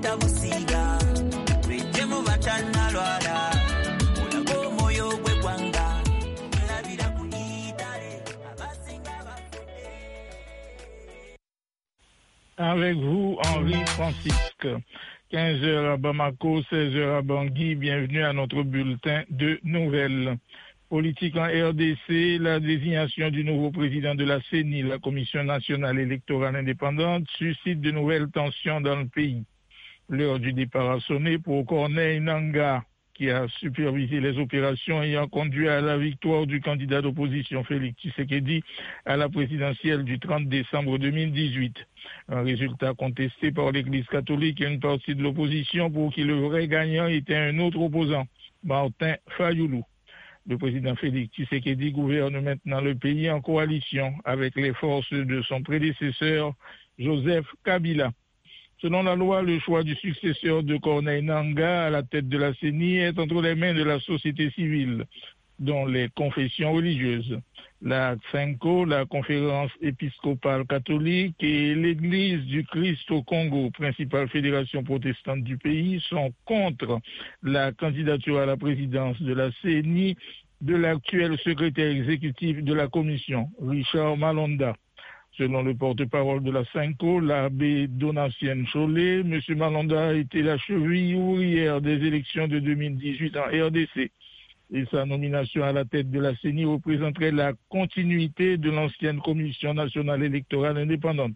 Avec vous, Henri Francisque. 15h à Bamako, 16h à Bangui. Bienvenue à notre bulletin de nouvelles. Politique en RDC, la désignation du nouveau président de la CENI, la Commission nationale électorale indépendante, suscite de nouvelles tensions dans le pays. L'heure du départ a sonné pour Corneille Nangaa, qui a supervisé les opérations ayant conduit à la victoire du candidat d'opposition Félix Tshisekedi à la présidentielle du 30 décembre 2018. Un résultat contesté par l'Église catholique et une partie de l'opposition pour qui le vrai gagnant était un autre opposant, Martin Fayoulou. Le président Félix Tshisekedi gouverne maintenant le pays en coalition avec les forces de son prédécesseur Joseph Kabila. Selon la loi, le choix du successeur de Corneille Nangaa à la tête de la CENI est entre les mains de la société civile, dont les confessions religieuses. La CENCO, la conférence épiscopale catholique et l'Église du Christ au Congo, principale fédération protestante du pays, sont contre la candidature à la présidence de la CENI de l'actuel secrétaire exécutif de la commission, Richard Malonda. Selon le porte-parole de la CENCO, l'abbé Donatien Cholet, M. Malonda a été la cheville ouvrière des élections de 2018 en RDC. Et sa nomination à la tête de la CENI représenterait la continuité de l'ancienne Commission nationale électorale indépendante.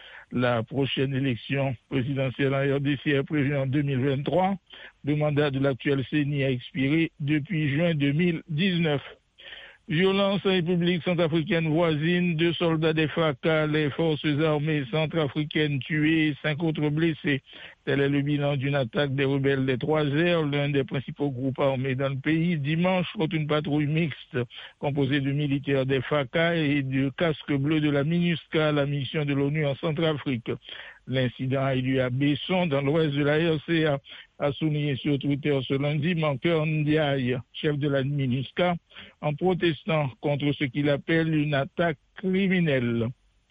La prochaine élection présidentielle en RDC est prévue en 2023. Le mandat de l'actuelle CENI a expiré depuis juin 2019. Violence en République centrafricaine voisine, 2 soldats des FACA, les forces armées centrafricaines tués, 5 autres blessés. Tel est le bilan d'une attaque des rebelles des 3R, l'un des principaux groupes armés dans le pays, dimanche contre une patrouille mixte composée de militaires des FACA et de casques bleus de la MINUSCA, la mission de l'ONU en Centrafrique. L'incident a eu lieu à Besson, dans l'ouest de la RCA, a souligné sur Twitter ce lundi Mankeur Ndiaye, chef de la MINUSCA, en protestant contre ce qu'il appelle une attaque criminelle.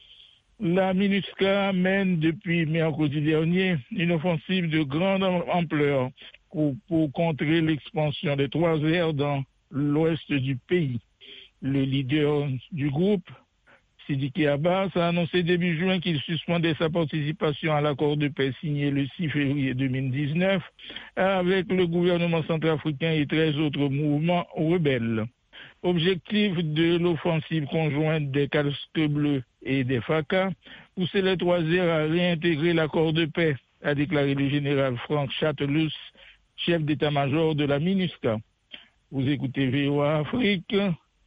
La MINUSCA mène depuis mercredi dernier une offensive de grande ampleur pour contrer l'expansion des 3R dans l'ouest du pays. Le leader du groupe, Sidiki Abbas, a annoncé début juin qu'il suspendait sa participation à l'accord de paix signé le 6 février 2019 avec le gouvernement centrafricain et 13 autres mouvements rebelles. Objectif de l'offensive conjointe des casques bleus et des FACA, pousser les 3R à réintégrer l'accord de paix, a déclaré le général Frank Chatelus, chef d'état-major de la MINUSCA. Vous écoutez VOA Afrique,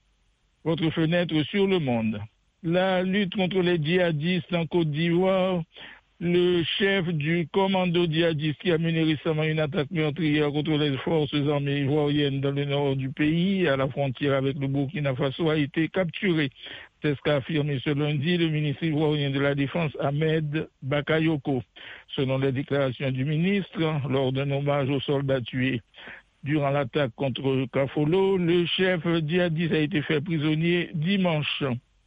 votre fenêtre sur le monde. La lutte contre les djihadistes en Côte d'Ivoire, le chef du commando djihadiste qui a mené récemment une attaque meurtrière contre les forces armées ivoiriennes dans le nord du pays, à la frontière avec le Burkina Faso, a été capturé. C'est ce qu'a affirmé ce lundi le ministre ivoirien de la Défense, Ahmed Bakayoko. Selon les déclarations du ministre, lors d'un hommage aux soldats tués durant l'attaque contre Kafolo, le chef djihadiste a été fait prisonnier dimanche.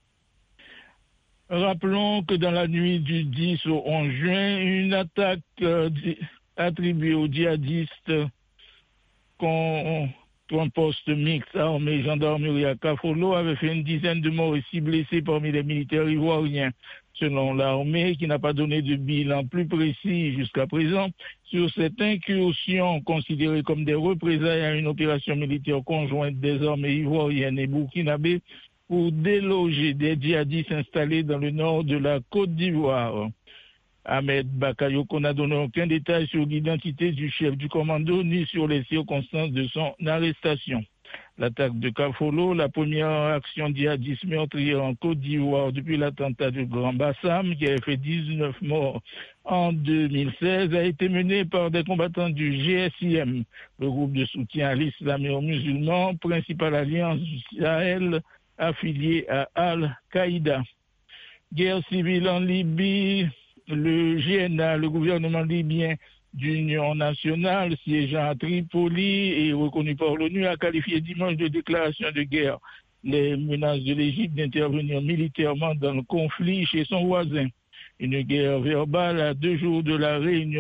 Rappelons que dans la nuit du 10 au 11 juin, une attaque attribuée aux djihadistes contre un poste mixte armée et gendarmerie à Kafolo avait fait une dizaine de morts et 6 blessés parmi les militaires ivoiriens. Selon l'armée, qui n'a pas donné de bilan plus précis jusqu'à présent, sur cette incursion considérée comme des représailles à une opération militaire conjointe des armées ivoiriennes et burkinabées, pour déloger des djihadistes installés dans le nord de la Côte d'Ivoire. Ahmed Bakayoko n'a donné aucun détail sur l'identité du chef du commando ni sur les circonstances de son arrestation. L'attaque de Kafolo, la première action djihadiste meurtrière en Côte d'Ivoire depuis l'attentat de Grand Bassam, qui avait fait 19 morts en 2016, a été menée par des combattants du GSIM, le groupe de soutien à l'islam et aux musulmans, principale alliance du Sahel, affilié à Al-Qaïda. Guerre civile en Libye, le GNA, le gouvernement libyen d'union nationale, siégeant à Tripoli et reconnu par l'ONU, a qualifié dimanche de déclaration de guerre les menaces de l'Égypte d'intervenir militairement dans le conflit chez son voisin. Une guerre verbale à 2 jours de la réunion